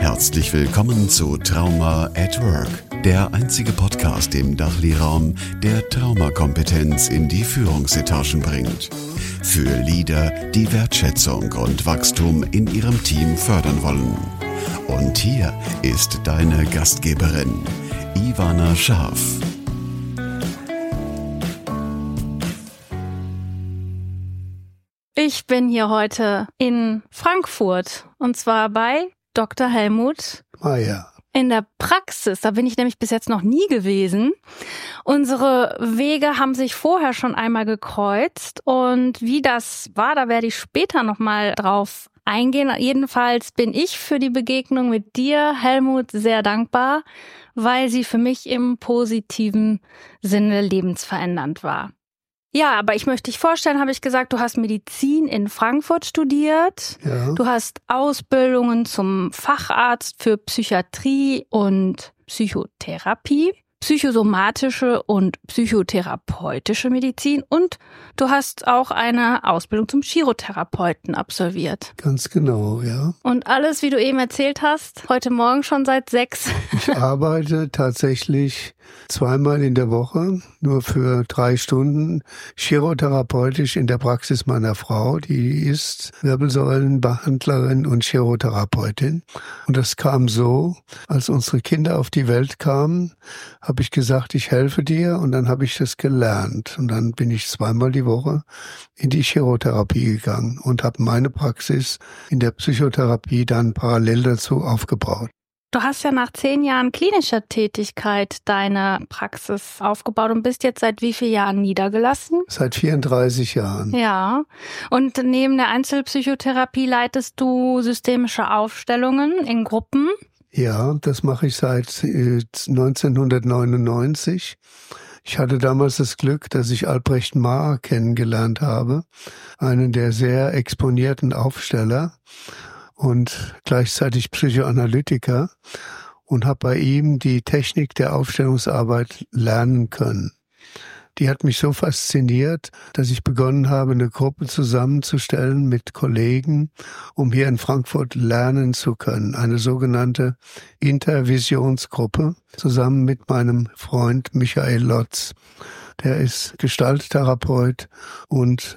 Herzlich willkommen zu Trauma at Work, der einzige Podcast im Dachli-Raum, der Traumakompetenz in die Führungsetagen bringt. Für Leader, die Wertschätzung und Wachstum in ihrem Team fördern wollen. Und hier ist deine Gastgeberin, Ivana Scharf. Ich bin hier heute in Frankfurt und zwar bei Dr. Helmut Meyer. In der Praxis. Da bin ich nämlich bis jetzt noch nie gewesen. Unsere Wege haben sich vorher schon einmal gekreuzt und wie das war, da werde ich später nochmal drauf eingehen. Jedenfalls bin ich für die Begegnung mit dir, Helmut, sehr dankbar, weil sie für mich im positiven Sinne lebensverändernd war. Ja, aber ich möchte dich vorstellen, habe ich gesagt, du hast Medizin in Frankfurt studiert. Ja. Du hast Ausbildungen zum Facharzt für Psychiatrie und Psychotherapie, psychosomatische und psychotherapeutische Medizin und du hast auch eine Ausbildung zum Chirotherapeuten absolviert. Ganz genau, ja. Und alles, wie du eben erzählt hast, heute Morgen schon seit 6. Ich arbeite tatsächlich zweimal in der Woche, nur für 3 Stunden, chirotherapeutisch in der Praxis meiner Frau. Die ist Wirbelsäulenbehandlerin und Chirotherapeutin. Und das kam so, als unsere Kinder auf die Welt kamen, habe ich gesagt, ich helfe dir und dann habe ich das gelernt. Und dann bin ich zweimal die Woche in die Chirotherapie gegangen und habe meine Praxis in der Psychotherapie dann parallel dazu aufgebaut. Du hast ja nach 10 Jahren klinischer Tätigkeit deine Praxis aufgebaut und bist jetzt seit wie vielen Jahren niedergelassen? Seit 34 Jahren. Ja, und neben der Einzelpsychotherapie leitest du systemische Aufstellungen in Gruppen? Ja, das mache ich seit 1999. Ich hatte damals das Glück, dass ich Albrecht Mahr kennengelernt habe, einen der sehr exponierten Aufsteller und gleichzeitig Psychoanalytiker, und habe bei ihm die Technik der Aufstellungsarbeit lernen können. Die hat mich so fasziniert, dass ich begonnen habe, eine Gruppe zusammenzustellen mit Kollegen, um hier in Frankfurt lernen zu können. Eine sogenannte Intervisionsgruppe, zusammen mit meinem Freund Michael Lotz. Der ist Gestalttherapeut und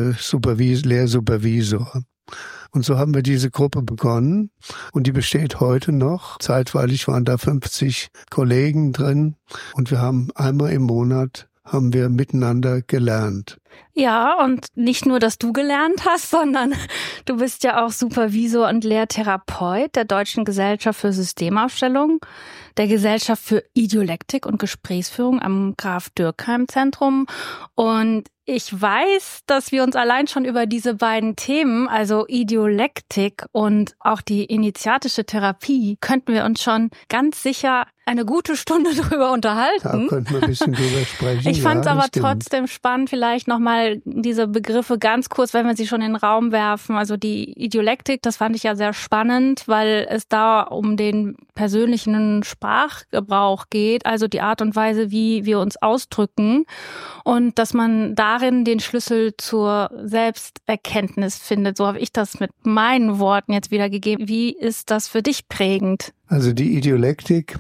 Lehrsupervisor. Und so haben wir diese Gruppe begonnen und die besteht heute noch. Zeitweilig waren da 50 Kollegen drin und wir haben einmal im Monat miteinander gelernt. Ja, und nicht nur, dass du gelernt hast, sondern du bist ja auch Supervisor und Lehrtherapeut der Deutschen Gesellschaft für Systemaufstellung, der Gesellschaft für Idiolektik und Gesprächsführung am Graf-Dürkheim-Zentrum. Und ich weiß, dass wir uns allein schon über diese beiden Themen, also Idiolektik und auch die initiatische Therapie, könnten wir uns schon ganz sicher eine gute Stunde drüber unterhalten. Da könnten wir ein bisschen drüber sprechen. Ich fand es aber stimmt. trotzdem spannend, vielleicht nochmal diese Begriffe ganz kurz, wenn wir sie schon in den Raum werfen. Also die Idiolektik, das fand ich ja sehr spannend, weil es da um den persönlichen Sprachgebrauch geht, also die Art und Weise, wie wir uns ausdrücken und dass man darin den Schlüssel zur Selbsterkenntnis findet. So habe ich das mit meinen Worten jetzt wiedergegeben. Wie ist das für dich prägend? Also die Idiolektik,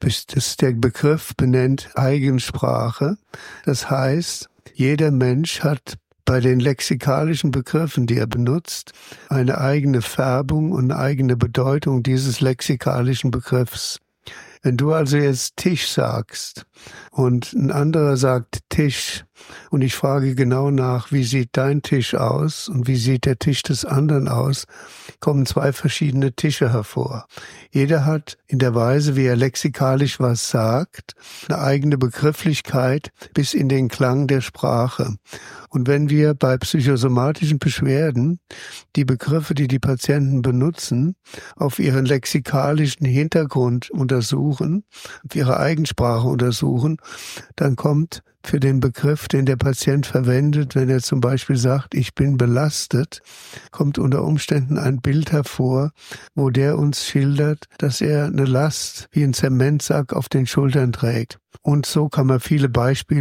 der Begriff benennt Eigensprache. Das heißt, jeder Mensch hat bei den lexikalischen Begriffen, die er benutzt, eine eigene Färbung und eine eigene Bedeutung dieses lexikalischen Begriffs. Wenn du also jetzt Tisch sagst und ein anderer sagt Tisch und ich frage genau nach, wie sieht dein Tisch aus und wie sieht der Tisch des anderen aus, kommen 2 verschiedene Tische hervor. Jeder hat in der Weise, wie er lexikalisch was sagt, eine eigene Begrifflichkeit bis in den Klang der Sprache. Und wenn wir bei psychosomatischen Beschwerden die Begriffe, die die Patienten benutzen, auf ihren lexikalischen Hintergrund untersuchen, auf ihre Eigensprache untersuchen, dann kommt für den Begriff, den der Patient verwendet, wenn er zum Beispiel sagt, ich bin belastet, kommt unter Umständen ein Bild hervor, wo der uns schildert, dass er eine Last wie ein Zementsack auf den Schultern trägt. Und so kann man viele Beispiele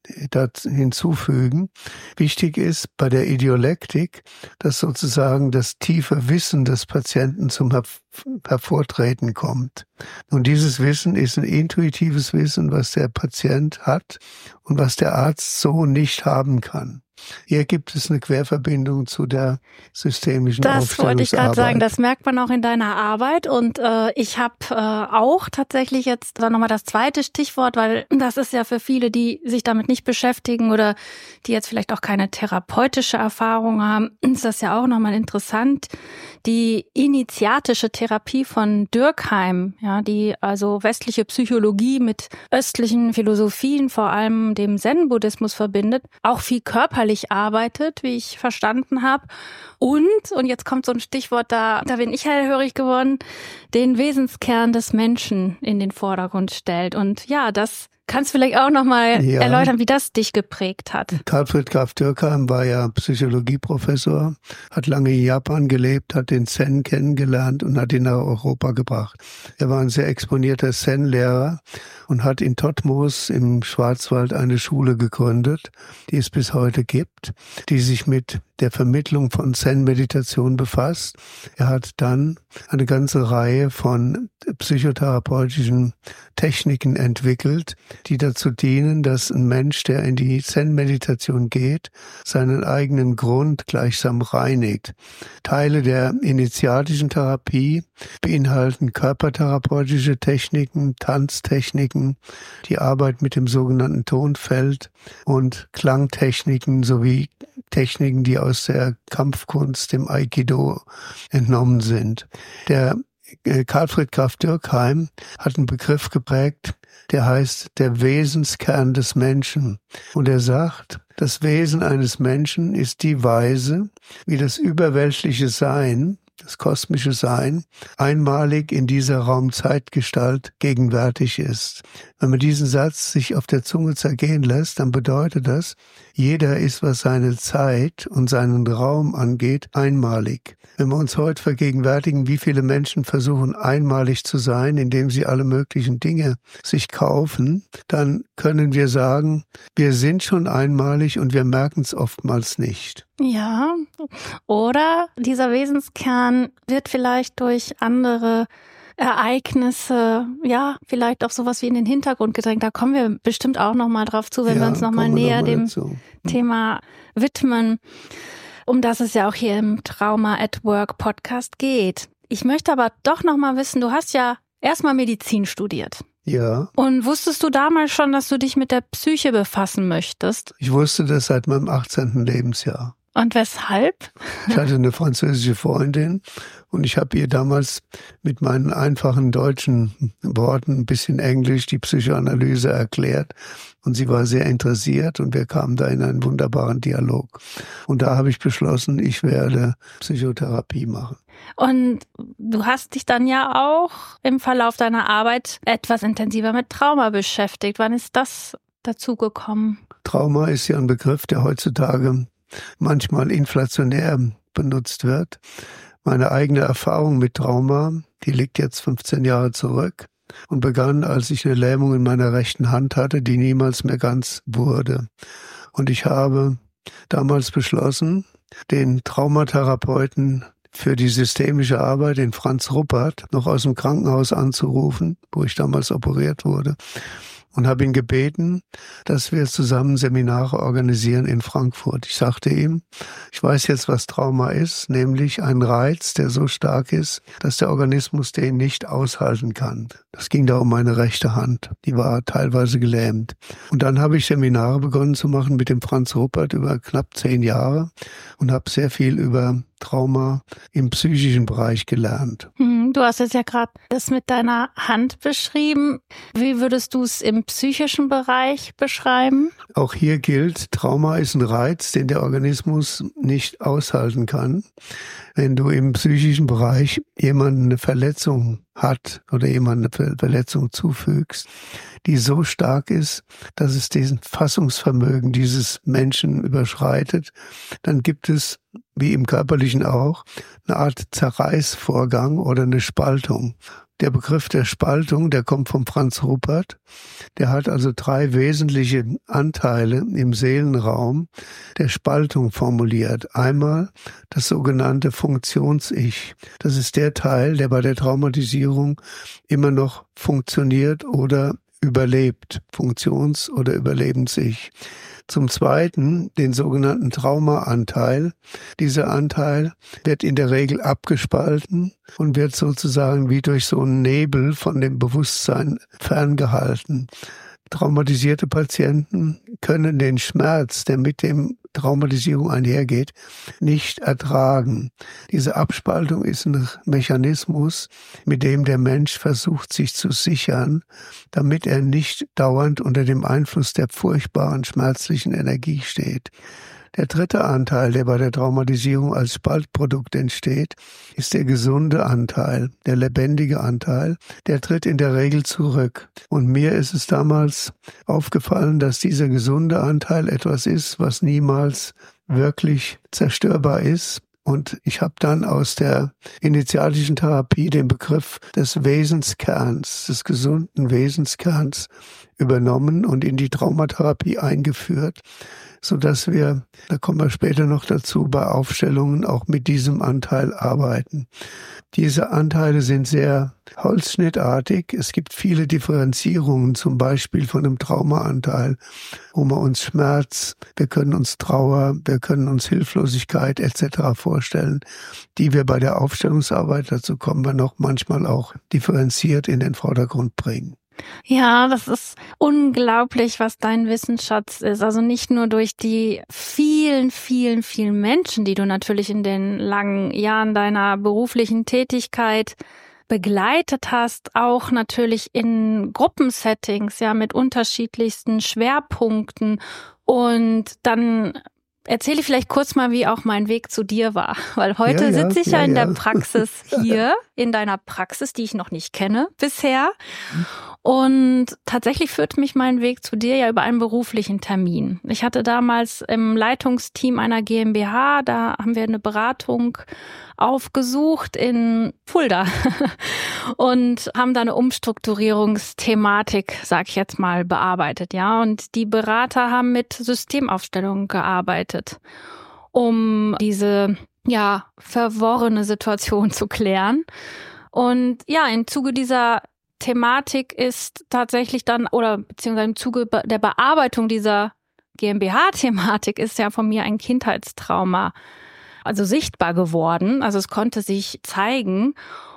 hinzufügen. Wichtig ist bei der Idiolektik, dass sozusagen das tiefe Wissen des Patienten zum Hervortreten kommt. Und dieses Wissen ist ein intuitives Wissen, was der Patient hat und was der Arzt so nicht haben kann. Hier gibt es eine Querverbindung zu der systemischen Aufstellungsarbeit. Das wollte ich gerade sagen, das merkt man auch in deiner Arbeit. Und ich habe auch tatsächlich jetzt dann nochmal das zweite Stichwort, weil das ist ja für viele, die sich damit nicht beschäftigen oder die jetzt vielleicht auch keine therapeutische Erfahrung haben, ist das ja auch nochmal interessant. Die initiatische Therapie von Durkheim, ja, die also westliche Psychologie mit östlichen Philosophien, vor allem dem Zen-Buddhismus verbindet, auch viel körperlich arbeitet, wie ich verstanden habe. Und jetzt kommt so ein Stichwort, da bin ich hellhörig geworden, den Wesenskern des Menschen in den Vordergrund stellt. Und ja, das kannst du vielleicht auch nochmal erläutern, wie das dich geprägt hat. Carl Graf Durkheim war ja Psychologieprofessor, hat lange in Japan gelebt, hat den Zen kennengelernt und hat ihn nach Europa gebracht. Er war ein sehr exponierter Zen-Lehrer und hat in Todtmoos im Schwarzwald eine Schule gegründet, die es bis heute gibt, die sich mit der Vermittlung von Zen-Meditation befasst. Er hat dann eine ganze Reihe von psychotherapeutischen Techniken entwickelt, die dazu dienen, dass ein Mensch, der in die Zen-Meditation geht, seinen eigenen Grund gleichsam reinigt. Teile der initiatischen Therapie beinhalten körpertherapeutische Techniken, Tanztechniken, die Arbeit mit dem sogenannten Tonfeld und Klangtechniken sowie Techniken, die aus der Kampfkunst, dem Aikido, entnommen sind. Der Carl Graf Durkheim hat einen Begriff geprägt, der heißt der Wesenskern des Menschen. Und er sagt, das Wesen eines Menschen ist die Weise, wie das überweltliche Sein, das kosmische Sein, einmalig in dieser Raum-Zeit-Gestalt gegenwärtig ist. Wenn man diesen Satz sich auf der Zunge zergehen lässt, dann bedeutet das, jeder ist, was seine Zeit und seinen Raum angeht, einmalig. Wenn wir uns heute vergegenwärtigen, wie viele Menschen versuchen, einmalig zu sein, indem sie alle möglichen Dinge sich kaufen, dann können wir sagen, wir sind schon einmalig und wir merken es oftmals nicht. Ja, oder dieser Wesenskern wird vielleicht durch andere Ereignisse, ja, vielleicht auch sowas wie in den Hintergrund gedrängt. Da kommen wir bestimmt auch nochmal drauf zu, wenn wir uns nochmal näher dem Thema widmen, um das es ja auch hier im Trauma at Work Podcast geht. Ich möchte aber doch nochmal wissen, du hast ja erstmal Medizin studiert. Ja. Und wusstest du damals schon, dass du dich mit der Psyche befassen möchtest? Ich wusste das seit meinem 18. Lebensjahr. Und weshalb? Ich hatte eine französische Freundin und ich habe ihr damals mit meinen einfachen deutschen Worten ein bisschen Englisch die Psychoanalyse erklärt und sie war sehr interessiert und wir kamen da in einen wunderbaren Dialog. Und da habe ich beschlossen, ich werde Psychotherapie machen. Und du hast dich dann ja auch im Verlauf deiner Arbeit etwas intensiver mit Trauma beschäftigt. Wann ist das dazu gekommen? Trauma ist ja ein Begriff, der heutzutage manchmal inflationär benutzt wird. Meine eigene Erfahrung mit Trauma, die liegt jetzt 15 Jahre zurück und begann, als ich eine Lähmung in meiner rechten Hand hatte, die niemals mehr ganz wurde. Und ich habe damals beschlossen, den Traumatherapeuten für die systemische Arbeit, den Franz Ruppert, noch aus dem Krankenhaus anzurufen, wo ich damals operiert wurde. Und habe ihn gebeten, dass wir zusammen Seminare organisieren in Frankfurt. Ich sagte ihm, ich weiß jetzt, was Trauma ist, nämlich ein Reiz, der so stark ist, dass der Organismus den nicht aushalten kann. Das ging da um meine rechte Hand. Die war teilweise gelähmt. Und dann habe ich Seminare begonnen zu machen mit dem Franz Ruppert über knapp 10 Jahre und habe sehr viel über Trauma im psychischen Bereich gelernt. Du hast jetzt ja gerade das mit deiner Hand beschrieben. Wie würdest du es im psychischen Bereich beschreiben? Auch hier gilt, Trauma ist ein Reiz, den der Organismus nicht aushalten kann. Wenn du im psychischen Bereich jemanden eine Verletzung hat oder jemanden eine Verletzung zufügst, die so stark ist, dass es diesen Fassungsvermögen dieses Menschen überschreitet, dann gibt es, wie im Körperlichen auch, eine Art Zerreißvorgang oder eine Spaltung. Der Begriff der Spaltung, der kommt von Franz Ruppert. Der hat also 3 wesentliche Anteile im Seelenraum der Spaltung formuliert. Einmal das sogenannte Funktions-Ich. Das ist der Teil, der bei der Traumatisierung immer noch funktioniert oder überlebt. Funktions- oder Überlebens-Ich. Zum Zweiten den sogenannten Traumaanteil. Dieser Anteil wird in der Regel abgespalten und wird sozusagen wie durch so einen Nebel von dem Bewusstsein ferngehalten. Traumatisierte Patienten können den Schmerz, der mit dem Traumatisierung einhergeht, nicht ertragen. Diese Abspaltung ist ein Mechanismus, mit dem der Mensch versucht, sich zu sichern, damit er nicht dauernd unter dem Einfluss der furchtbaren, schmerzlichen Energie steht. Der dritte Anteil, der bei der Traumatisierung als Spaltprodukt entsteht, ist der gesunde Anteil, der lebendige Anteil. Der tritt in der Regel zurück. Und mir ist es damals aufgefallen, dass dieser gesunde Anteil etwas ist, was niemals wirklich zerstörbar ist. Und ich habe dann aus der initiatischen Therapie den Begriff des Wesenskerns, des gesunden Wesenskerns übernommen und in die Traumatherapie eingeführt, sodass wir, da kommen wir später noch dazu, bei Aufstellungen auch mit diesem Anteil arbeiten. Diese Anteile sind sehr holzschnittartig. Es gibt viele Differenzierungen, zum Beispiel von einem Traumaanteil, wo wir uns Schmerz, wir können uns Trauer, wir können uns Hilflosigkeit etc. vorstellen, die wir bei der Aufstellungsarbeit, dazu kommen wir noch, manchmal auch differenziert in den Vordergrund bringen. Ja, das ist unglaublich, was dein Wissensschatz ist. Also nicht nur durch die vielen Menschen, die du natürlich in den langen Jahren deiner beruflichen Tätigkeit begleitet hast, auch natürlich in Gruppensettings, ja, mit unterschiedlichsten Schwerpunkten. Und dann erzähle ich vielleicht kurz mal, wie auch mein Weg zu dir war. Weil heute sitze ich ja in der Praxis hier, in deiner Praxis, die ich noch nicht kenne bisher. Und tatsächlich führte mich mein Weg zu dir ja über einen beruflichen Termin. Ich hatte damals im Leitungsteam einer GmbH, da haben wir eine Beratung aufgesucht in Fulda und haben da eine Umstrukturierungsthematik, sag ich jetzt mal, bearbeitet, ja. Und die Berater haben mit Systemaufstellungen gearbeitet, um diese, ja, verworrene Situation zu klären. Und ja, im Zuge dieser Thematik ist tatsächlich dann, oder beziehungsweise im Zuge der Bearbeitung dieser GmbH-Thematik ist ja von mir ein Kindheitstrauma also sichtbar geworden. Also es konnte sich zeigen.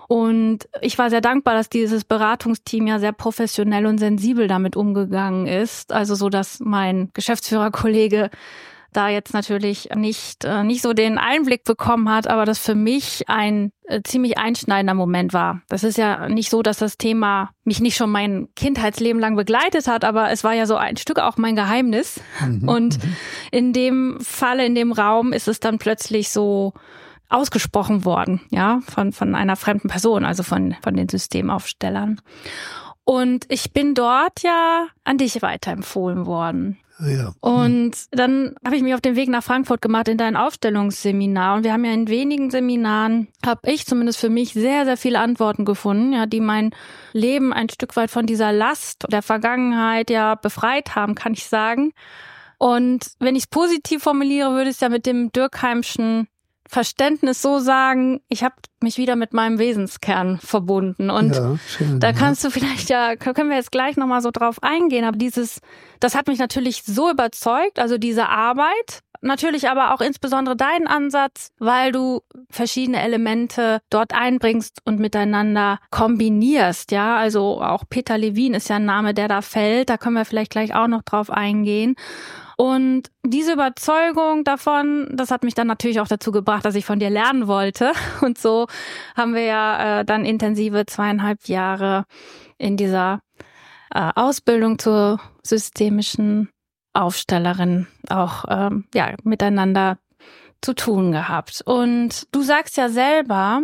Und ich war sehr dankbar, dass dieses Beratungsteam ja sehr professionell und sensibel damit umgegangen ist. Also so, dass mein Geschäftsführerkollege da jetzt natürlich nicht so den Einblick bekommen hat, aber das für mich ein ziemlich einschneidender Moment war. Das ist ja nicht so, dass das Thema mich nicht schon mein Kindheitsleben lang begleitet hat, aber es war ja so ein Stück auch mein Geheimnis. Und in dem Falle, in dem Raum ist es dann plötzlich so ausgesprochen worden, ja, von einer fremden Person, also von den Systemaufstellern. Und ich bin dort ja an dich weiterempfohlen worden. Ja. Und dann habe ich mich auf den Weg nach Frankfurt gemacht in dein Aufstellungsseminar. Und wir haben ja in wenigen Seminaren, habe ich zumindest für mich sehr, sehr viele Antworten gefunden, ja, die mein Leben ein Stück weit von dieser Last der Vergangenheit ja befreit haben, kann ich sagen. Und wenn ich es positiv formuliere, würde ich es ja mit dem Dürkheimschen Verständnis so sagen, ich habe mich wieder mit meinem Wesenskern verbunden. Und ja, schön, da kannst du vielleicht können wir jetzt gleich nochmal so drauf eingehen, aber das hat mich natürlich so überzeugt, also diese Arbeit, natürlich aber auch insbesondere deinen Ansatz, weil du verschiedene Elemente dort einbringst und miteinander kombinierst, ja, also auch Peter Levin ist ja ein Name, der da fällt, da können wir vielleicht gleich auch noch drauf eingehen. Und diese Überzeugung davon, das hat mich dann natürlich auch dazu gebracht, dass ich von dir lernen wollte. Und so haben wir ja dann intensive 2,5 Jahre in dieser Ausbildung zur systemischen Aufstellerin auch miteinander zu tun gehabt. Und du sagst ja selber,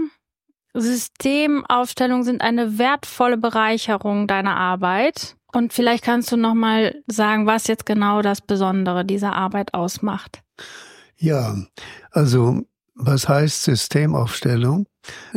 Systemaufstellungen sind eine wertvolle Bereicherung deiner Arbeit. Und vielleicht kannst du noch mal sagen, was jetzt genau das Besondere dieser Arbeit ausmacht. Ja, also Was heißt Systemaufstellung?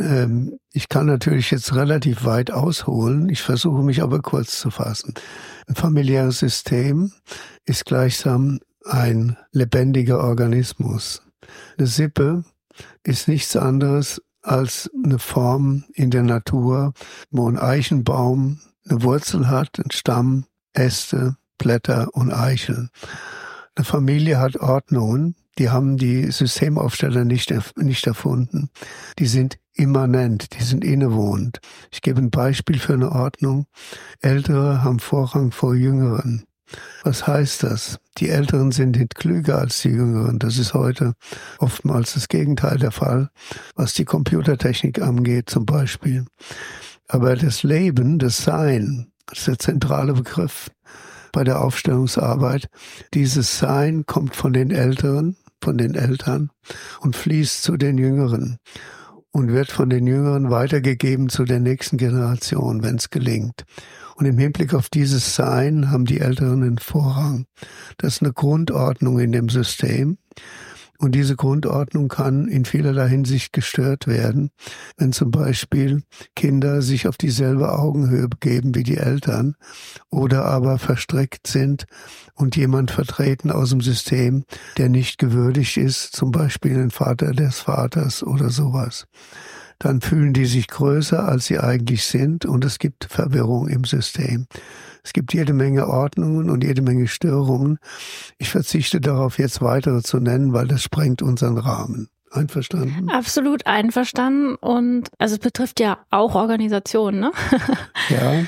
Ich kann natürlich jetzt relativ weit ausholen. Ich versuche mich aber kurz zu fassen. Ein familiäres System ist gleichsam ein lebendiger Organismus. Eine Sippe ist nichts anderes als eine Form in der Natur, wo ein Eichenbaum eine Wurzel hat, einen Stamm, Äste, Blätter und Eicheln. Eine Familie hat Ordnungen, die haben die Systemaufsteller nicht erfunden. Die sind immanent, die sind innewohnend. Ich gebe ein Beispiel für eine Ordnung. Ältere haben Vorrang vor Jüngeren. Was heißt das? Die Älteren sind nicht klüger als die Jüngeren. Das ist heute oftmals das Gegenteil der Fall, was die Computertechnik angeht zum Beispiel. Aber das Leben, das Sein, das ist der zentrale Begriff bei der Aufstellungsarbeit. Dieses Sein kommt von den Älteren, von den Eltern und fließt zu den Jüngeren und wird von den Jüngeren weitergegeben zu der nächsten Generation, wenn es gelingt. Und im Hinblick auf dieses Sein haben die Älteren einen Vorrang. Das ist eine Grundordnung in dem System. Und diese Grundordnung kann in vielerlei Hinsicht gestört werden, wenn zum Beispiel Kinder sich auf dieselbe Augenhöhe begeben wie die Eltern oder aber verstrickt sind und jemand vertreten aus dem System, der nicht gewürdigt ist, zum Beispiel ein Vater des Vaters oder sowas. Dann fühlen die sich größer, als sie eigentlich sind und es gibt Verwirrung im System. Es gibt jede Menge Ordnungen und jede Menge Störungen. Ich verzichte darauf, jetzt weitere zu nennen, weil das sprengt unseren Rahmen. Einverstanden? Absolut einverstanden. Und also es betrifft ja auch Organisationen, ne? Ja,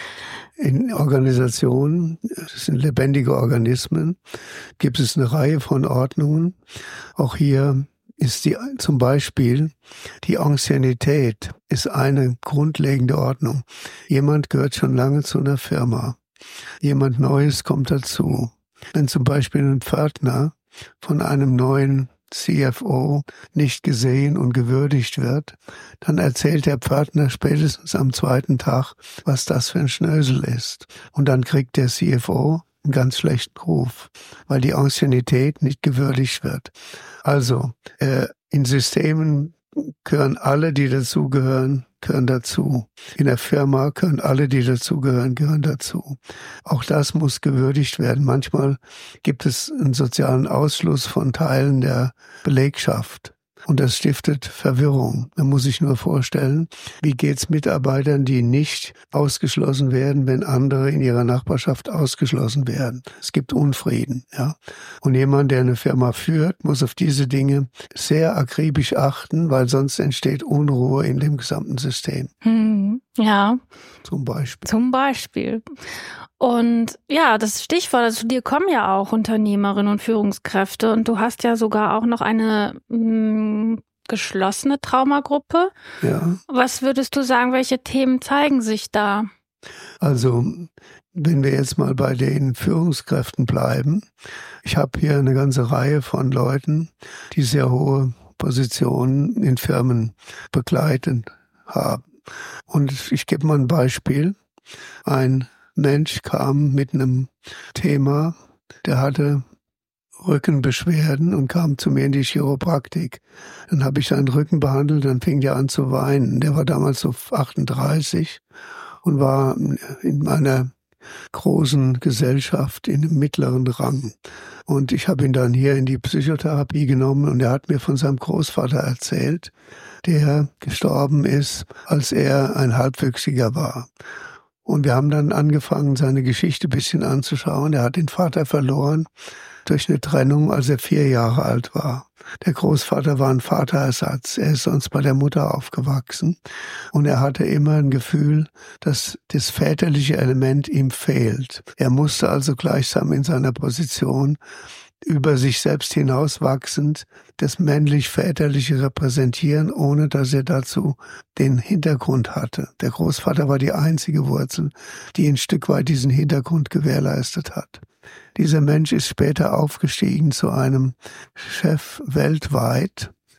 in Organisationen, das sind lebendige Organismen, gibt es eine Reihe von Ordnungen. Auch hier ist zum Beispiel die Anciennität ist eine grundlegende Ordnung. Jemand gehört schon lange zu einer Firma. Jemand Neues kommt dazu. Wenn zum Beispiel ein Pförtner von einem neuen CFO nicht gesehen und gewürdigt wird, dann erzählt der Pförtner spätestens am zweiten Tag, was das für ein Schnösel ist. Und dann kriegt der CFO einen ganz schlechten Ruf, weil die Anciennität nicht gewürdigt wird. Also, in Systemen gehören alle, die dazugehören, gehören dazu. In der Firma gehören alle, die dazugehören, gehören dazu. Auch das muss gewürdigt werden. Manchmal gibt es einen sozialen Ausschluss von Teilen der Belegschaft. Und das stiftet Verwirrung. Man muss sich nur vorstellen, wie geht's Mitarbeitern, die nicht ausgeschlossen werden, wenn andere in ihrer Nachbarschaft ausgeschlossen werden. Es gibt Unfrieden, ja. Und jemand, der eine Firma führt, muss auf diese Dinge sehr akribisch achten, weil sonst entsteht Unruhe in dem gesamten System. Ja. Zum Beispiel. Zum Beispiel. Und ja, das Stichwort, also zu dir kommen ja auch Unternehmerinnen und Führungskräfte und du hast ja sogar auch noch eine geschlossene Traumagruppe. Ja. Was würdest du sagen, welche Themen zeigen sich da? Also, wenn wir jetzt mal bei den Führungskräften bleiben, ich habe hier eine ganze Reihe von Leuten, die sehr hohe Positionen in Firmen begleitend haben. Und ich gebe mal ein Beispiel. Ein Mensch kam mit einem Thema, der hatte Rückenbeschwerden und kam zu mir in die Chiropraktik. Dann habe ich seinen Rücken behandelt, dann fing der an zu weinen. Der war damals so 38 und war in einer großen Gesellschaft in einem mittleren Rang. Und ich habe ihn dann hier in die Psychotherapie genommen und er hat mir von seinem Großvater erzählt, der gestorben ist, als er ein Halbwüchsiger war. Und wir haben dann angefangen, seine Geschichte ein bisschen anzuschauen. Er hat den Vater verloren durch eine Trennung, als er 4 Jahre alt war. Der Großvater war ein Vaterersatz. Er ist sonst bei der Mutter aufgewachsen. Und er hatte immer ein Gefühl, dass das väterliche Element ihm fehlt. Er musste also gleichsam in seiner Position über sich selbst hinauswachsend das männlich-väterliche repräsentieren, ohne dass er dazu den Hintergrund hatte. Der Großvater war die einzige Wurzel, die ein Stück weit diesen Hintergrund gewährleistet hat. Dieser Mensch ist später aufgestiegen zu einem Chef weltweit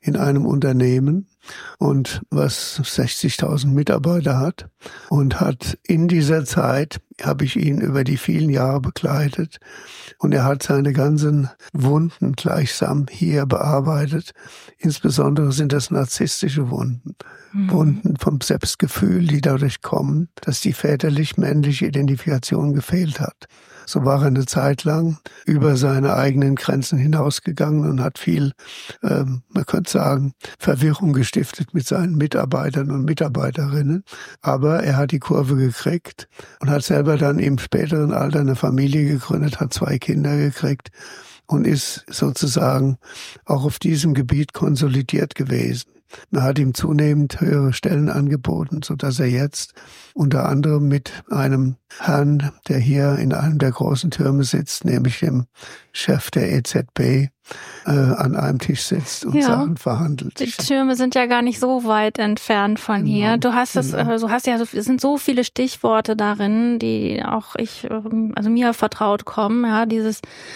in einem Unternehmen und was 60.000 Mitarbeiter hat und hat in dieser Zeit, habe ich ihn über die vielen Jahre begleitet und er hat seine ganzen Wunden gleichsam hier bearbeitet. Insbesondere sind das narzisstische Wunden. Wunden vom Selbstgefühl, die dadurch kommen, dass die väterlich-männliche Identifikation gefehlt hat. So war er eine Zeit lang über seine eigenen Grenzen hinausgegangen und hat viel, man könnte sagen, Verwirrung gestiftet mit seinen Mitarbeitern und Mitarbeiterinnen. Aber er hat die Kurve gekriegt und hat selber dann im späteren Alter eine Familie gegründet, hat 2 Kinder gekriegt und ist sozusagen auch auf diesem Gebiet konsolidiert gewesen. Man hat ihm zunehmend höhere Stellen angeboten, sodass er jetzt unter anderem mit einem Herrn, der hier in einem der großen Türme sitzt, nämlich dem Chef der EZB, an einem Tisch sitzt und Sachen verhandelt. Die Türme sind ja gar nicht so weit entfernt von hier. Du hast es sind so viele Stichworte darin, die auch mir vertraut kommen, ja, dieses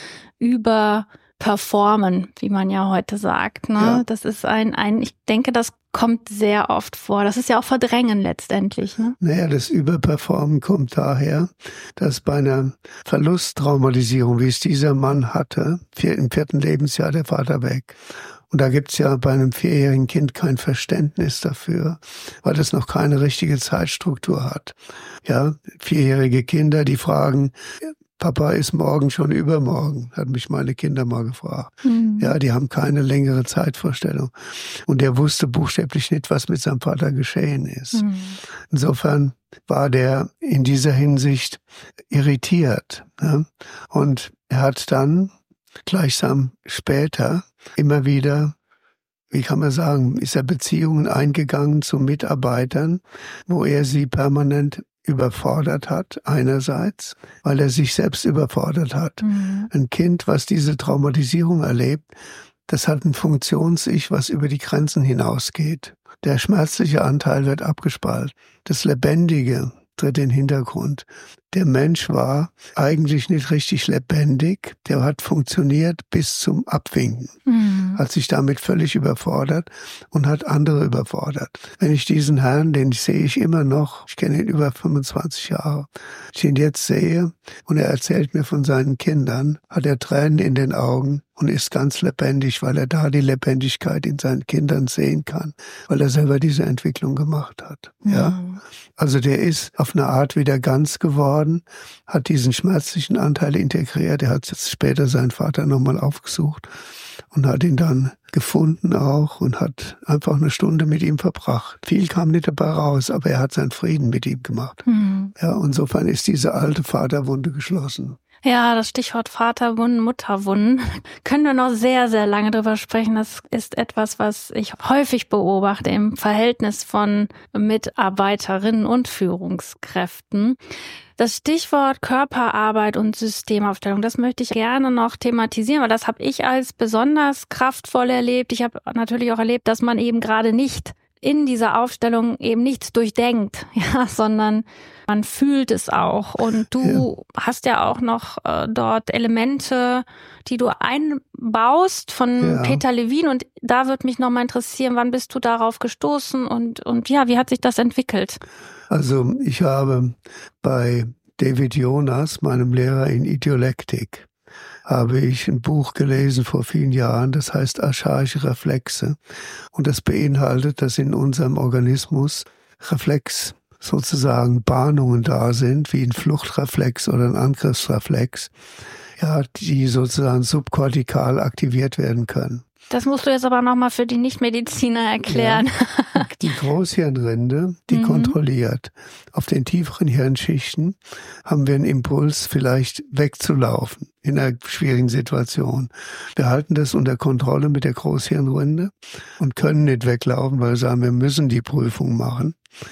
Überperformen, wie man ja heute sagt, ne? Ja. Das ist ich denke, das kommt sehr oft vor. Das ist ja auch Verdrängen letztendlich, ne? Naja, das Überperformen kommt daher, dass bei einer Verlusttraumatisierung, wie es dieser Mann hatte, im 4. Lebensjahr der Vater weg. Und da gibt's ja bei einem 4-jährigen Kind kein Verständnis dafür, weil es noch keine richtige Zeitstruktur hat. Ja, 4-jährige Kinder, die fragen, Papa, ist morgen schon übermorgen? Hat mich meine Kinder mal gefragt. Ja, die haben keine längere Zeitvorstellung. Und der wusste buchstäblich nicht, was mit seinem Vater geschehen ist. Insofern war der in dieser Hinsicht irritiert. Ne? Und er hat dann gleichsam später immer wieder, wie kann man sagen, ist er Beziehungen eingegangen zu Mitarbeitern, wo er sie permanent überfordert hat, einerseits, weil er sich selbst überfordert hat. Ein Kind, was diese Traumatisierung erlebt, das hat ein Funktions-Ich, was über die Grenzen hinausgeht. Der schmerzliche Anteil wird abgespalten. Das Lebendige tritt in den Hintergrund. Der Mensch war eigentlich nicht richtig lebendig. Der hat funktioniert bis zum Abwinken. Hat sich damit völlig überfordert und hat andere überfordert. Wenn ich diesen Herrn, den sehe ich immer noch, ich kenne ihn über 25 Jahre, ich ihn jetzt sehe und er erzählt mir von seinen Kindern, hat er Tränen in den Augen und ist ganz lebendig, weil er da die Lebendigkeit in seinen Kindern sehen kann, weil er selber diese Entwicklung gemacht hat. Ja? Also der ist auf eine Art wieder ganz geworden, hat diesen schmerzlichen Anteil integriert. Er hat jetzt später seinen Vater nochmal aufgesucht und hat ihn dann gefunden auch und hat einfach eine Stunde mit ihm verbracht. Viel kam nicht dabei raus, aber er hat seinen Frieden mit ihm gemacht. Ja, insofern ist diese alte Vaterwunde geschlossen. Ja, das Stichwort Vaterwunden, Mutterwunden, können wir noch sehr, sehr lange drüber sprechen. Das ist etwas, was ich häufig beobachte im Verhältnis von Mitarbeiterinnen und Führungskräften. Das Stichwort Körperarbeit und Systemaufstellung, das möchte ich gerne noch thematisieren, weil das habe ich als besonders kraftvoll erlebt. Ich habe natürlich auch erlebt, dass man eben gerade nicht in dieser Aufstellung eben nichts durchdenkt, ja, sondern man fühlt es auch. Und du hast ja auch noch dort Elemente, die du einbaust von Peter Levine. Und da würde mich noch mal interessieren, wann bist du darauf gestoßen und ja, wie hat sich das entwickelt? Also ich habe bei David Jonas, meinem Lehrer in Idiolektik, habe ich ein Buch gelesen vor vielen Jahren, das heißt Archaische Reflexe. Und das beinhaltet, dass in unserem Organismus Reflex sozusagen Bahnungen da sind, wie ein Fluchtreflex oder ein Angriffsreflex, ja, die sozusagen subkortikal aktiviert werden können. Das musst du jetzt aber nochmal für die Nichtmediziner erklären. Ja, die Großhirnrinde, die kontrolliert. Auf den tieferen Hirnschichten haben wir einen Impuls, vielleicht wegzulaufen in einer schwierigen Situation. Wir halten das unter Kontrolle mit der Großhirnrinde und können nicht weglaufen, weil wir sagen, wir müssen die Prüfung machen.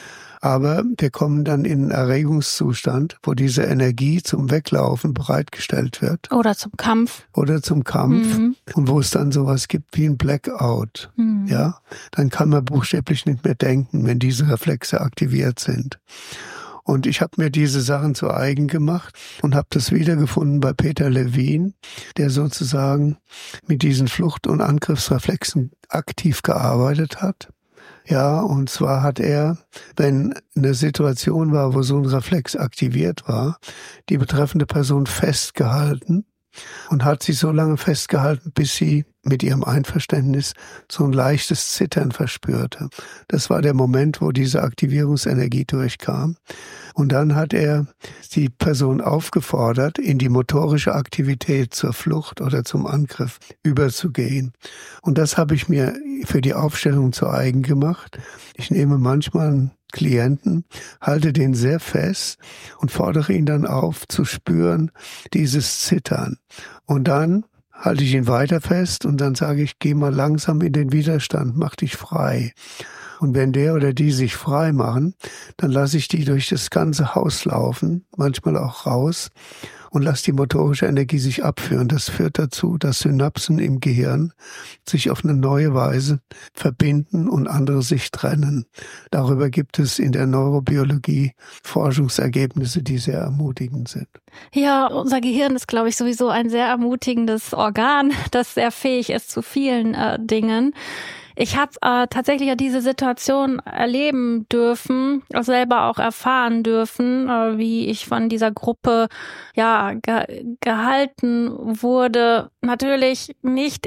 Aber wir kommen dann in einen Erregungszustand, wo diese Energie zum Weglaufen bereitgestellt wird. Oder zum Kampf. Und wo es dann sowas gibt wie ein Blackout. Ja, dann kann man buchstäblich nicht mehr denken, wenn diese Reflexe aktiviert sind. Und ich habe mir diese Sachen zu eigen gemacht und habe das wiedergefunden bei Peter Levine, der sozusagen mit diesen Flucht- und Angriffsreflexen aktiv gearbeitet hat. Ja, und zwar hat er, wenn eine Situation war, wo so ein Reflex aktiviert war, die betreffende Person festgehalten und hat sie so lange festgehalten, bis sie mit ihrem Einverständnis so ein leichtes Zittern verspürte. Das war der Moment, wo diese Aktivierungsenergie durchkam. Und dann hat er die Person aufgefordert, in die motorische Aktivität zur Flucht oder zum Angriff überzugehen. Und das habe ich mir für die Aufstellung zu eigen gemacht. Ich nehme manchmal einen Klienten, halte den sehr fest und fordere ihn dann auf, zu spüren, dieses Zittern. Und dann halte ich ihn weiter fest und dann sage ich, geh mal langsam in den Widerstand, mach dich frei. Und wenn der oder die sich frei machen, dann lasse ich die durch das ganze Haus laufen, manchmal auch raus und lasse die motorische Energie sich abführen. Das führt dazu, dass Synapsen im Gehirn sich auf eine neue Weise verbinden und andere sich trennen. Darüber gibt es in der Neurobiologie Forschungsergebnisse, die sehr ermutigend sind. Ja, unser Gehirn ist, glaube ich, sowieso ein sehr ermutigendes Organ, das sehr fähig ist zu vielen Dingen. Ich habe tatsächlich ja diese Situation erleben dürfen, selber auch erfahren dürfen, wie ich von dieser Gruppe gehalten wurde. Natürlich nicht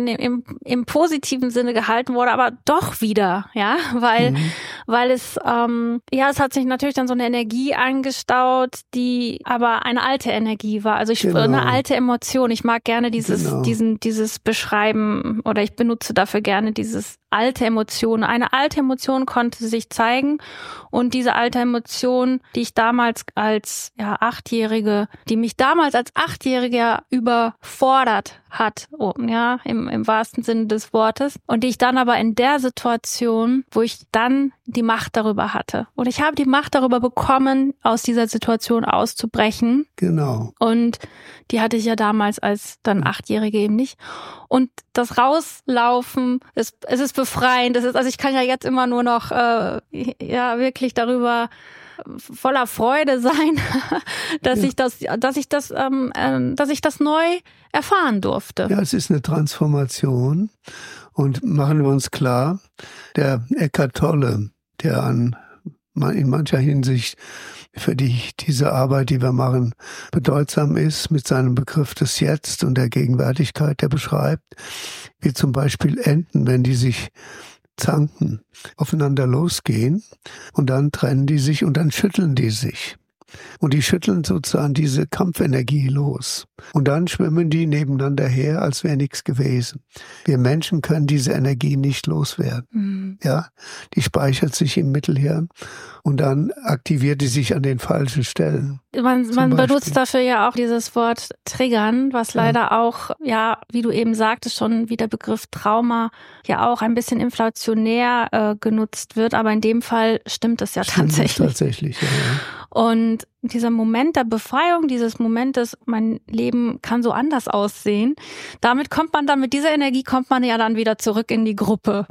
im positiven Sinne gehalten wurde, aber doch wieder, ja, weil es es hat sich natürlich dann so eine Energie angestaut, die aber eine alte Energie war. Also eine alte Emotion. Ich mag gerne dieses Beschreiben oder ich benutze dafür gerne dieses alte Emotion. Eine alte Emotion konnte sich zeigen und diese alte Emotion, die ich damals als Achtjährige, die mich damals als Achtjähriger überfordert hat, im wahrsten Sinne des Wortes, und die ich dann aber in der Situation, wo ich dann die Macht darüber hatte. Und ich habe die Macht darüber bekommen, aus dieser Situation auszubrechen. Genau. Und die hatte ich ja damals als dann Achtjährige eben nicht. Und das Rauslaufen, es ist befreiend. Also ich kann ja jetzt immer nur noch wirklich darüber voller Freude sein, dass ich das neu erfahren durfte. Ja, es ist eine Transformation und machen wir uns klar, der Eckhart Tolle, der in mancher Hinsicht für diese Arbeit, die wir machen, bedeutsam ist mit seinem Begriff des Jetzt und der Gegenwärtigkeit, der beschreibt, wie zum Beispiel Enten, wenn die sich zanken, aufeinander losgehen und dann trennen die sich und dann schütteln die sich. Und die schütteln sozusagen diese Kampfenergie los. Und dann schwimmen die nebeneinander her, als wäre nichts gewesen. Wir Menschen können diese Energie nicht loswerden. Mhm. Ja, die speichert sich im Mittelhirn und dann aktiviert die sich an den falschen Stellen. Man benutzt dafür ja auch dieses Wort triggern, was leider auch, wie du eben sagtest, schon wie der Begriff Trauma ja auch ein bisschen inflationär genutzt wird. Aber in dem Fall stimmt es ja tatsächlich. Tatsächlich, ja. Und dieser Moment der Befreiung, dieses Moment des, mein Leben kann so anders aussehen, mit dieser Energie kommt man ja dann wieder zurück in die Gruppe.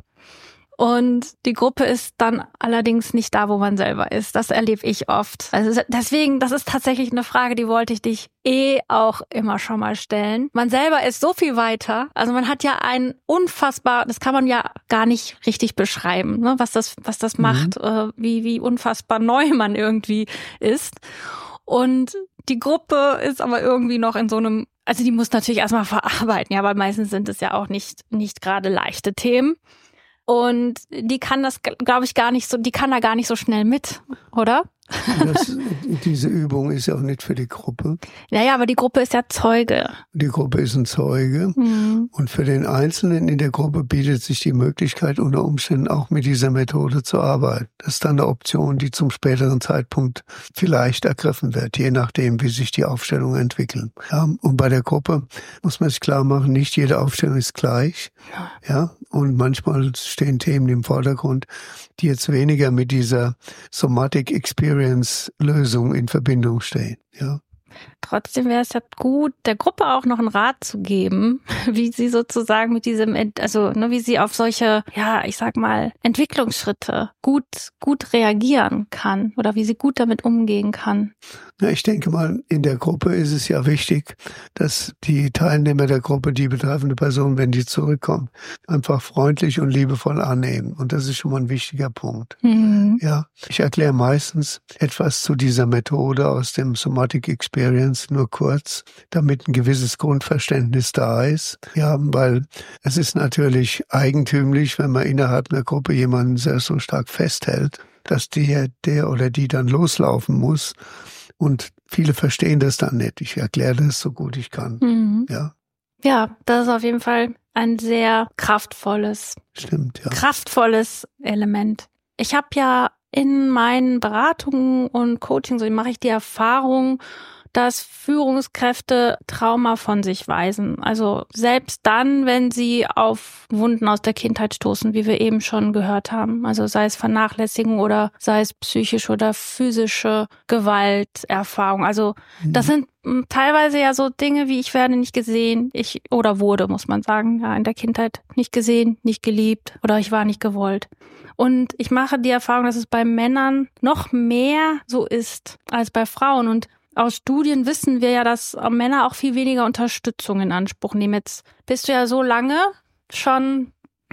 Und die Gruppe ist dann allerdings nicht da, wo man selber ist. Das erlebe ich oft. Also deswegen, das ist tatsächlich eine Frage, die wollte ich dich auch immer schon mal stellen. Man selber ist so viel weiter. Also man hat ja das kann man ja gar nicht richtig beschreiben, ne? Was das macht, wie unfassbar neu man irgendwie ist. Und die Gruppe ist aber irgendwie noch in so einem, also die muss natürlich erstmal verarbeiten, ja, weil meistens sind es ja auch nicht gerade leichte Themen. Und die kann das, glaube ich, die kann da gar nicht so schnell mit, oder? Diese Übung ist ja auch nicht für die Gruppe. Naja, aber die Gruppe ist ja Zeuge. Die Gruppe ist ein Zeuge. Mhm. Und für den Einzelnen in der Gruppe bietet sich die Möglichkeit, unter Umständen auch mit dieser Methode zu arbeiten. Das ist dann eine Option, die zum späteren Zeitpunkt vielleicht ergriffen wird, je nachdem, wie sich die Aufstellungen entwickeln. Ja, und bei der Gruppe muss man sich klar machen, nicht jede Aufstellung ist gleich. Ja, und manchmal stehen Themen im Vordergrund, die jetzt weniger mit dieser Somatic Experience Lösung in Verbindung stehen. Ja. Trotzdem wäre es ja gut, der Gruppe auch noch einen Rat zu geben, wie sie sozusagen mit diesem, also wie sie auf solche, ja, ich sag mal, Entwicklungsschritte gut reagieren kann oder wie sie gut damit umgehen kann. Ja, ich denke mal, in der Gruppe ist es ja wichtig, dass die Teilnehmer der Gruppe die betreffende Person, wenn die zurückkommt, einfach freundlich und liebevoll annehmen. Und das ist schon mal ein wichtiger Punkt. Mhm. Ja, ich erkläre meistens etwas zu dieser Methode aus dem Somatic Experience, nur kurz, damit ein gewisses Grundverständnis da ist. Ja, weil es ist natürlich eigentümlich, wenn man innerhalb einer Gruppe jemanden sehr so stark festhält, dass der oder die dann loslaufen muss. Und viele verstehen das dann nicht. Ich erkläre das so gut ich kann. Mhm. Ja, das ist auf jeden Fall ein sehr kraftvolles Element. Ich habe ja in meinen Beratungen und Coaching, so mache ich die Erfahrung, dass Führungskräfte Trauma von sich weisen. Also selbst dann, wenn sie auf Wunden aus der Kindheit stoßen, wie wir eben schon gehört haben. Also sei es Vernachlässigung oder sei es psychische oder physische Gewalterfahrung. Also das sind teilweise ja so Dinge wie ich werde nicht gesehen, wurde, muss man sagen, ja, in der Kindheit nicht gesehen, nicht geliebt oder ich war nicht gewollt. Und ich mache die Erfahrung, dass es bei Männern noch mehr so ist als bei Frauen. Und aus Studien wissen wir ja, dass Männer auch viel weniger Unterstützung in Anspruch nehmen. Jetzt bist du ja so lange schon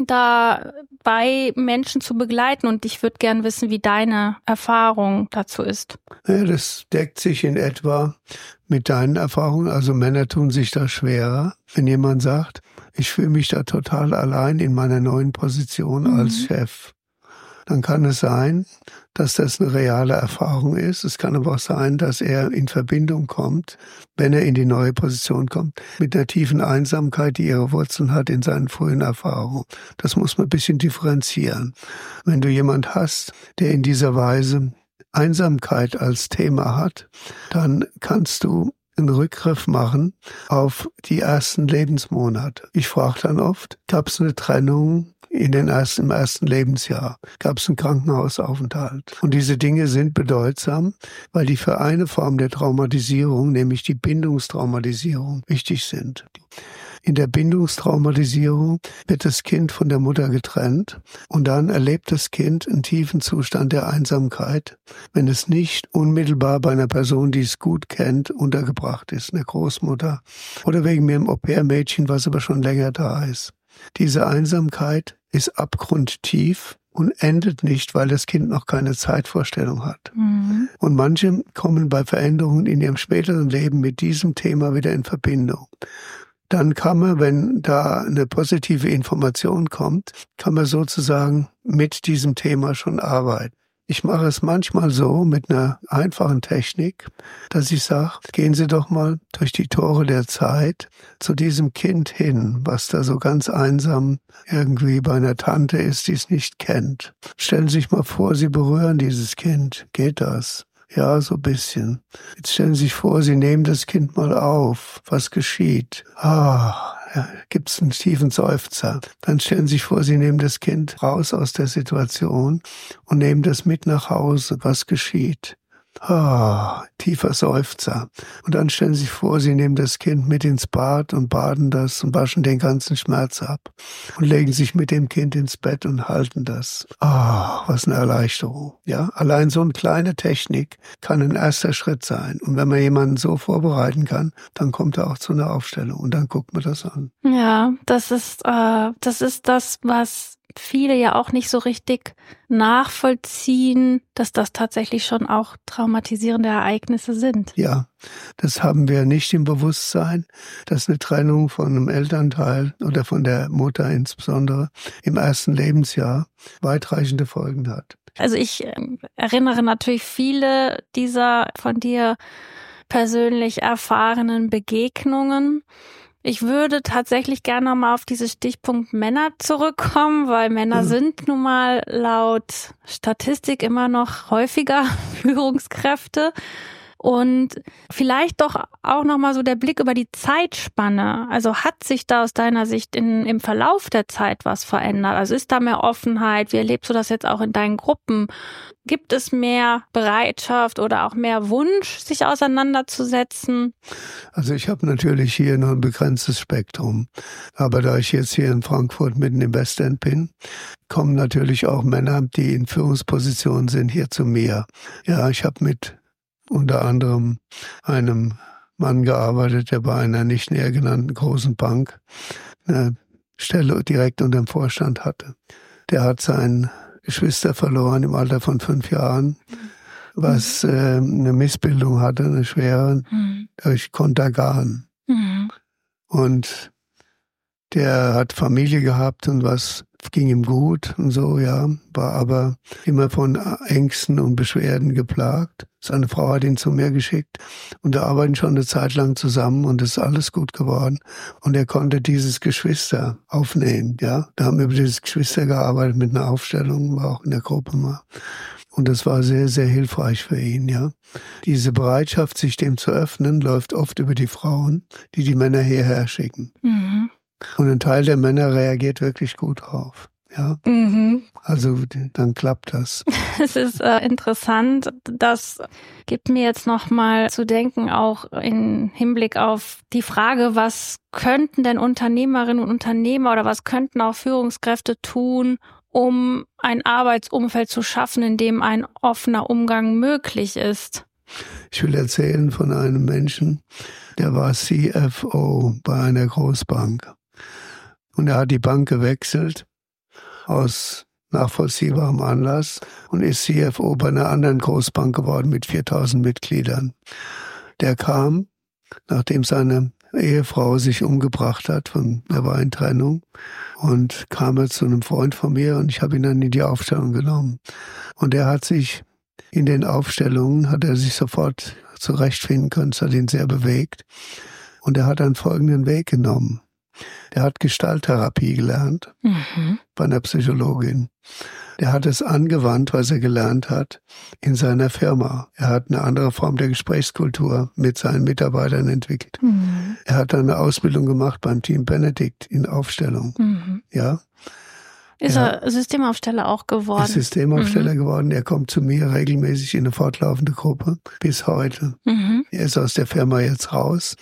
dabei, Menschen zu begleiten und ich würde gern wissen, wie deine Erfahrung dazu ist. Ja, das deckt sich in etwa mit deinen Erfahrungen. Also Männer tun sich da schwerer. Wenn jemand sagt, ich fühle mich da total allein in meiner neuen Position als Chef, dann kann es sein, dass das eine reale Erfahrung ist. Es kann aber auch sein, dass er in Verbindung kommt, wenn er in die neue Position kommt, mit einer tiefen Einsamkeit, die ihre Wurzeln hat in seinen frühen Erfahrungen. Das muss man ein bisschen differenzieren. Wenn du jemand hast, der in dieser Weise Einsamkeit als Thema hat, dann kannst du einen Rückgriff machen auf die ersten Lebensmonate. Ich frage dann oft, gab es eine Trennung im ersten Lebensjahr? Gab es einen Krankenhausaufenthalt? Und diese Dinge sind bedeutsam, weil die für eine Form der Traumatisierung, nämlich die Bindungstraumatisierung, wichtig sind. In der Bindungstraumatisierung wird das Kind von der Mutter getrennt und dann erlebt das Kind einen tiefen Zustand der Einsamkeit, wenn es nicht unmittelbar bei einer Person, die es gut kennt, untergebracht ist, einer Großmutter oder wegen mir einem Au-pair-Mädchen, was aber schon länger da ist. Diese Einsamkeit ist abgrundtief und endet nicht, weil das Kind noch keine Zeitvorstellung hat. Mhm. Und manche kommen bei Veränderungen in ihrem späteren Leben mit diesem Thema wieder in Verbindung. Dann kann man, wenn da eine positive Information kommt, kann man sozusagen mit diesem Thema schon arbeiten. Ich mache es manchmal so mit einer einfachen Technik, dass ich sage, gehen Sie doch mal durch die Tore der Zeit zu diesem Kind hin, was da so ganz einsam irgendwie bei einer Tante ist, die es nicht kennt. Stellen Sie sich mal vor, Sie berühren dieses Kind. Geht das? Ja, so ein bisschen. Jetzt stellen Sie sich vor, Sie nehmen das Kind mal auf. Was geschieht? Gibt's einen tiefen Seufzer. Dann stellen Sie sich vor, Sie nehmen das Kind raus aus der Situation und nehmen das mit nach Hause. Was geschieht? Tiefer Seufzer. Und dann stellen Sie sich vor, Sie nehmen das Kind mit ins Bad und baden das und waschen den ganzen Schmerz ab und legen sich mit dem Kind ins Bett und halten das. Was eine Erleichterung. Ja, allein so eine kleine Technik kann ein erster Schritt sein. Und wenn man jemanden so vorbereiten kann, dann kommt er auch zu einer Aufstellung und dann guckt man das an. Ja, das ist das, was viele ja auch nicht so richtig nachvollziehen, dass das tatsächlich schon auch traumatisierende Ereignisse sind. Ja, das haben wir nicht im Bewusstsein, dass eine Trennung von einem Elternteil oder von der Mutter insbesondere im ersten Lebensjahr weitreichende Folgen hat. Also ich erinnere natürlich viele dieser von dir persönlich erfahrenen Begegnungen. Ich würde tatsächlich gerne mal auf diese Stichpunkt Männer zurückkommen, weil Männer sind nun mal laut Statistik immer noch häufiger Führungskräfte. Und vielleicht doch auch nochmal so der Blick über die Zeitspanne. Also hat sich da aus deiner Sicht im Verlauf der Zeit was verändert? Also ist da mehr Offenheit? Wie erlebst du das jetzt auch in deinen Gruppen? Gibt es mehr Bereitschaft oder auch mehr Wunsch, sich auseinanderzusetzen? Also ich habe natürlich hier nur ein begrenztes Spektrum. Aber da ich jetzt hier in Frankfurt mitten im Westend bin, kommen natürlich auch Männer, die in Führungspositionen sind, hier zu mir. Ja, ich habe mit unter anderem einem Mann gearbeitet, der bei einer nicht näher genannten großen Bank eine Stelle direkt unter dem Vorstand hatte. Der hat seinen Geschwister verloren im Alter von 5 Jahren, was eine Missbildung hatte, eine schwere, durch Kontergan. Und der hat Familie gehabt und was ging ihm gut und so, ja, war aber immer von Ängsten und Beschwerden geplagt. Seine Frau hat ihn zu mir geschickt und wir arbeiten schon eine Zeit lang zusammen und es ist alles gut geworden. Und er konnte dieses Geschwister aufnehmen, ja. Da haben wir über dieses Geschwister gearbeitet mit einer Aufstellung, war auch in der Gruppe mal. Und das war sehr, sehr hilfreich für ihn, ja. Diese Bereitschaft, sich dem zu öffnen, läuft oft über die Frauen, die die Männer hierher schicken. Und ein Teil der Männer reagiert wirklich gut drauf. Ja, also dann klappt das. Es ist interessant, das gibt mir jetzt nochmal zu denken, auch im Hinblick auf die Frage, was könnten denn Unternehmerinnen und Unternehmer oder was könnten auch Führungskräfte tun, um ein Arbeitsumfeld zu schaffen, in dem ein offener Umgang möglich ist? Ich will erzählen von einem Menschen, der war CFO bei einer Großbank. Und er hat die Bank gewechselt aus nachvollziehbarem Anlass und ist CFO bei einer anderen Großbank geworden mit 4000 Mitgliedern. Der kam, nachdem seine Ehefrau sich umgebracht hat, er war in Trennung, und kam er zu einem Freund von mir und ich habe ihn dann in die Aufstellung genommen. Und er hat sich in den Aufstellungen, hat er sich sofort zurechtfinden können, es hat ihn sehr bewegt. Und er hat einen folgenden Weg genommen. Der hat Gestalttherapie gelernt bei einer Psychologin. Der hat es angewandt, was er gelernt hat, in seiner Firma. Er hat eine andere Form der Gesprächskultur mit seinen Mitarbeitern entwickelt. Er hat eine Ausbildung gemacht beim Team Benedikt in Aufstellung. Ja. Ist er Systemaufsteller auch geworden? Ist Systemaufsteller geworden. Er kommt zu mir regelmäßig in eine fortlaufende Gruppe bis heute. Er ist aus der Firma jetzt raus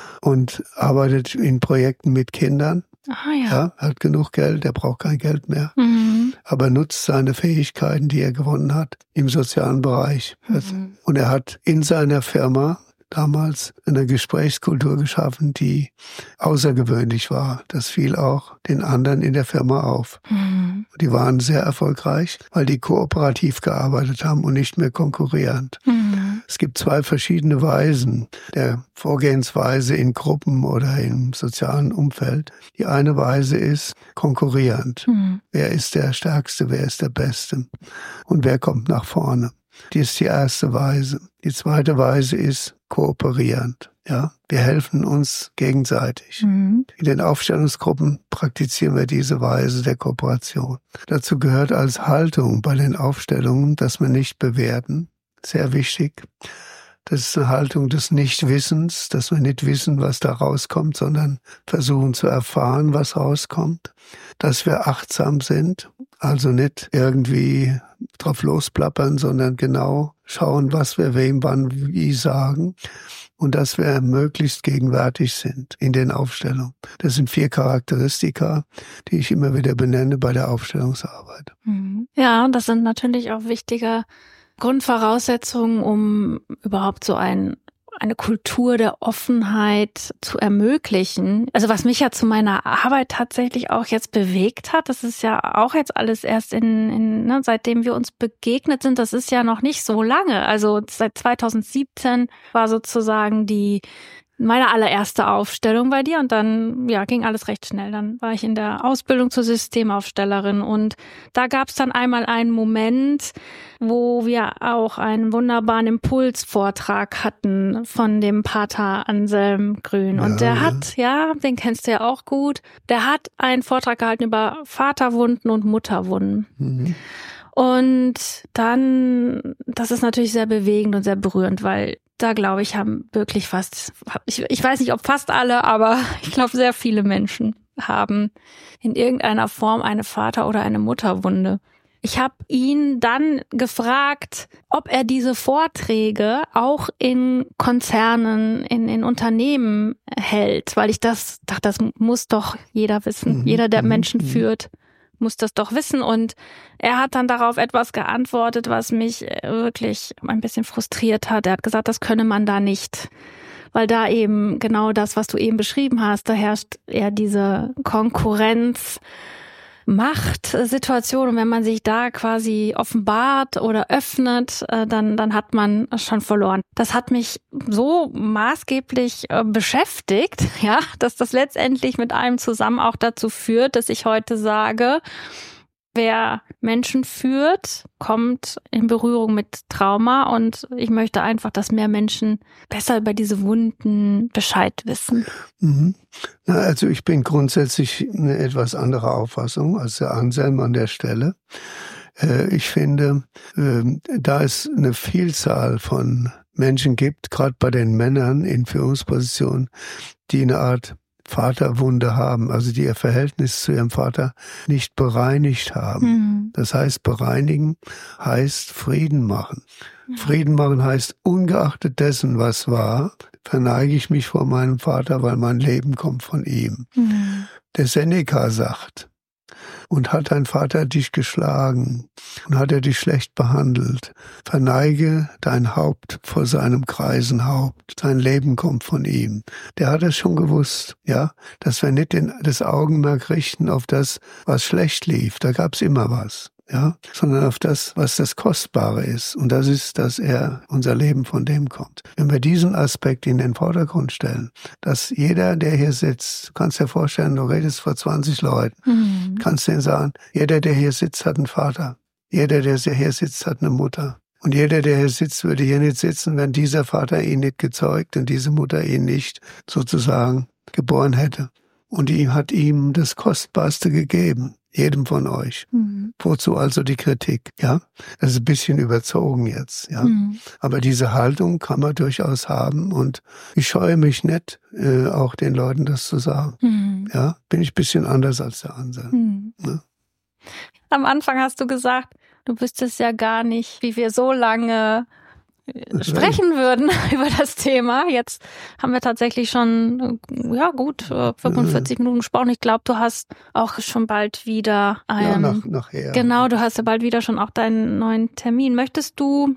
und arbeitet in Projekten mit Kindern. Ja, hat genug Geld, er braucht kein Geld mehr. Aber nutzt seine Fähigkeiten, die er gewonnen hat, im sozialen Bereich. Und er hat in seiner Firma damals eine Gesprächskultur geschaffen, die außergewöhnlich war. Das fiel auch den anderen in der Firma auf. Die waren sehr erfolgreich, weil die kooperativ gearbeitet haben und nicht mehr konkurrierend. Es gibt 2 verschiedene Weisen der Vorgehensweise in Gruppen oder im sozialen Umfeld. Die eine Weise ist konkurrierend. Wer ist der Stärkste, wer ist der Beste und wer kommt nach vorne. Die ist die erste Weise. Die zweite Weise ist kooperierend. Ja, wir helfen uns gegenseitig. In den Aufstellungsgruppen praktizieren wir diese Weise der Kooperation. Dazu gehört als Haltung bei den Aufstellungen, dass wir nicht bewerten. Sehr wichtig. Das ist eine Haltung des Nichtwissens, dass wir nicht wissen, was da rauskommt, sondern versuchen zu erfahren, was rauskommt. Dass wir achtsam sind, also nicht irgendwie drauf losplappern, sondern genau schauen, was wir wem, wann, wie sagen. Und dass wir möglichst gegenwärtig sind in den Aufstellungen. Das sind 4 Charakteristika, die ich immer wieder benenne bei der Aufstellungsarbeit. Ja, das sind natürlich auch wichtige Grundvoraussetzungen, um überhaupt so eine Kultur der Offenheit zu ermöglichen. Also was mich ja zu meiner Arbeit tatsächlich auch jetzt bewegt hat, das ist ja auch jetzt alles erst seitdem wir uns begegnet sind, das ist ja noch nicht so lange. Also seit 2017 war sozusagen meine allererste Aufstellung bei dir und dann ging alles recht schnell. Dann war ich in der Ausbildung zur Systemaufstellerin und da gab es dann einmal einen Moment, wo wir auch einen wunderbaren Impulsvortrag hatten von dem Pater Anselm Grün. Und der hat, den kennst du ja auch gut, der hat einen Vortrag gehalten über Vaterwunden und Mutterwunden. Und dann, das ist natürlich sehr bewegend und sehr berührend, weil da glaube ich, haben wirklich ich weiß nicht, ob fast alle, aber ich glaube, sehr viele Menschen haben in irgendeiner Form eine Vater- oder eine Mutterwunde. Ich habe ihn dann gefragt, ob er diese Vorträge auch in Konzernen, in Unternehmen hält, weil ich dachte, das muss doch jeder wissen. Jeder, der Menschen führt, muss das doch wissen. Und er hat dann darauf etwas geantwortet, was mich wirklich ein bisschen frustriert hat. Er hat gesagt, das könne man da nicht, weil da eben genau das, was du eben beschrieben hast, da herrscht eher diese Konkurrenz, Machtsituation, und wenn man sich da quasi offenbart oder öffnet, dann hat man schon verloren. Das hat mich so maßgeblich beschäftigt, ja, dass das letztendlich mit allem zusammen auch dazu führt, dass ich heute sage, wer Menschen führt, kommt in Berührung mit Trauma, und ich möchte einfach, dass mehr Menschen besser über diese Wunden Bescheid wissen. Na, also ich bin grundsätzlich eine etwas andere Auffassung als der Anselm an der Stelle. Ich finde, da es eine Vielzahl von Menschen gibt, gerade bei den Männern in Führungspositionen, die eine Art Vaterwunde haben, also die ihr Verhältnis zu ihrem Vater nicht bereinigt haben. Das heißt, bereinigen heißt Frieden machen. Frieden machen heißt, ungeachtet dessen, was war, verneige ich mich vor meinem Vater, weil mein Leben kommt von ihm. Der Seneca sagt, und hat dein Vater dich geschlagen und hat er dich schlecht behandelt, verneige dein Haupt vor seinem greisen Haupt, dein Leben kommt von ihm. Der hat es schon gewusst, ja, dass wir nicht das Augenmerk richten auf das, was schlecht lief, da gab's immer was. Ja, sondern auf das, was das Kostbare ist. Und das ist, dass unser Leben von dem kommt. Wenn wir diesen Aspekt in den Vordergrund stellen, dass jeder, der hier sitzt, du kannst dir vorstellen, du redest vor 20 Leuten, kannst denen sagen, jeder, der hier sitzt, hat einen Vater. Jeder, der hier sitzt, hat eine Mutter. Und jeder, der hier sitzt, würde hier nicht sitzen, wenn dieser Vater ihn nicht gezeugt und diese Mutter ihn nicht sozusagen geboren hätte. Und die hat ihm das Kostbarste gegeben. Jedem von euch. Wozu also die Kritik? Ja, das ist ein bisschen überzogen jetzt. Ja, aber diese Haltung kann man durchaus haben, und ich scheue mich nicht, auch den Leuten das zu sagen. Ja, bin ich ein bisschen anders als der Anselm. Ja. Am Anfang hast du gesagt, du wüsstest ja gar nicht, wie wir so lange sprechen würden über das Thema. Jetzt haben wir tatsächlich schon, ja gut, 45 Minuten gesprochen. Ich glaube, du hast auch schon bald wieder nachher. Genau, du hast ja bald wieder schon auch deinen neuen Termin. Möchtest du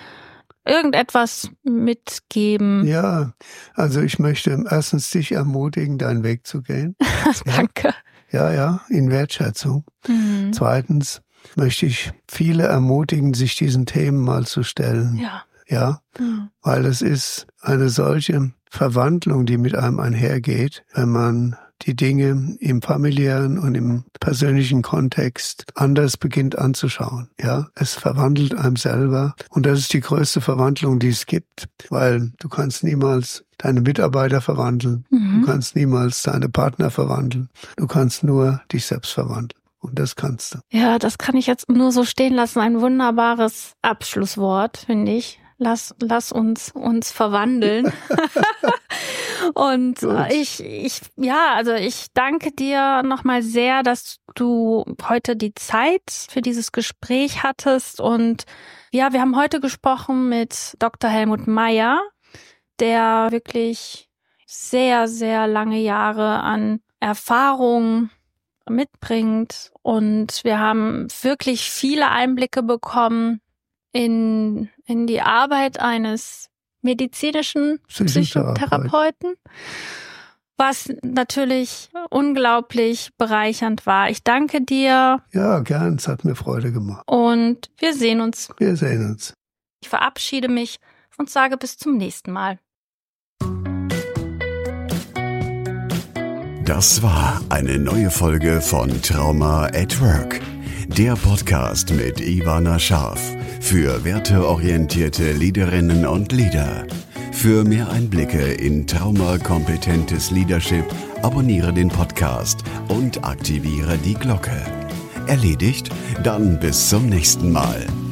irgendetwas mitgeben? Ja, also ich möchte erstens dich ermutigen, deinen Weg zu gehen. Danke. Ja, in Wertschätzung. Zweitens möchte ich viele ermutigen, sich diesen Themen mal zu stellen. Ja, weil es ist eine solche Verwandlung, die mit einem einhergeht, wenn man die Dinge im familiären und im persönlichen Kontext anders beginnt anzuschauen. Ja, es verwandelt einem selber, und das ist die größte Verwandlung, die es gibt, weil du kannst niemals deine Mitarbeiter verwandeln, du kannst niemals deine Partner verwandeln, du kannst nur dich selbst verwandeln. Und das kannst du. Ja, das kann ich jetzt nur so stehen lassen. Ein wunderbares Abschlusswort, finde ich. Lass uns verwandeln. Und ich danke dir nochmal sehr, dass du heute die Zeit für dieses Gespräch hattest. Und ja, wir haben heute gesprochen mit Dr. Helmut Meyer, der wirklich sehr, sehr lange Jahre an Erfahrung mitbringt. Und wir haben wirklich viele Einblicke bekommen in die Arbeit eines medizinischen Psychotherapeuten, was natürlich unglaublich bereichernd war. Ich danke dir. Ja, gern, es hat mir Freude gemacht. Und wir sehen uns. Ich verabschiede mich und sage bis zum nächsten Mal. Das war eine neue Folge von Trauma at Work, der Podcast mit Ivana Scharf für werteorientierte Leaderinnen und Leader. Für mehr Einblicke in traumakompetentes Leadership abonniere den Podcast und aktiviere die Glocke. Erledigt? Dann bis zum nächsten Mal.